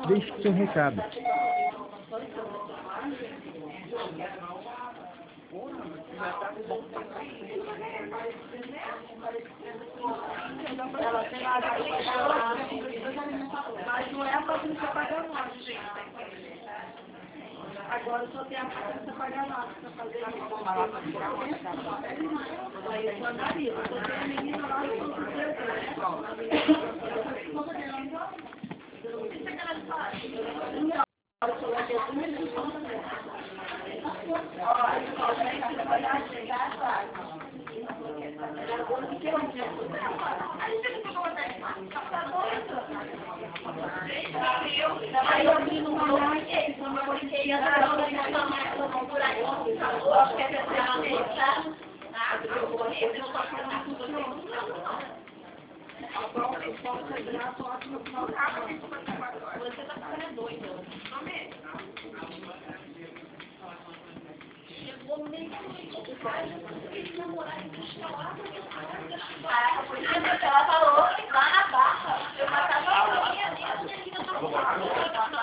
Deixe seu recado. Ela tem lá, mas não é a patrícia pagar nós. Agora só tem a patrícia pagar nós para fazer aí eu sou a Maria, eu tenho a menina lá, eu sou Ela falou, lá na barra, eu matava a minha,